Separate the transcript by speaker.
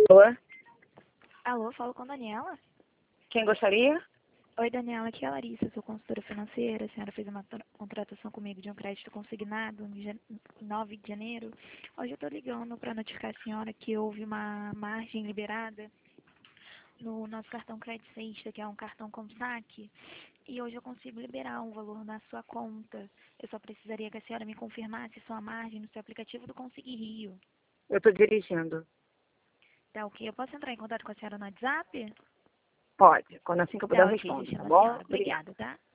Speaker 1: Alô?
Speaker 2: Alô, falo com a Daniela?
Speaker 1: Quem gostaria?
Speaker 2: Oi, Daniela, aqui é a Larissa, sou consultora financeira. A senhora fez uma contratação comigo de um crédito consignado em 9 de janeiro. Hoje eu estou ligando para notificar a senhora que houve uma margem liberada no nosso cartão Crédito Sexta, que é um cartão com saque, e hoje eu consigo liberar um valor na sua conta. Eu só precisaria que a senhora me confirmasse sua margem no seu aplicativo do Consegui Rio.
Speaker 1: Eu estou dirigindo.
Speaker 2: Tá ok? Eu posso entrar em contato com a senhora no WhatsApp?
Speaker 1: Pode. Quando assim que eu puder
Speaker 2: Tá
Speaker 1: eu
Speaker 2: ok,
Speaker 1: respondo, tá
Speaker 2: deixando a
Speaker 1: bom?
Speaker 2: senhora.
Speaker 1: Obrigada.
Speaker 2: Obrigada, tá?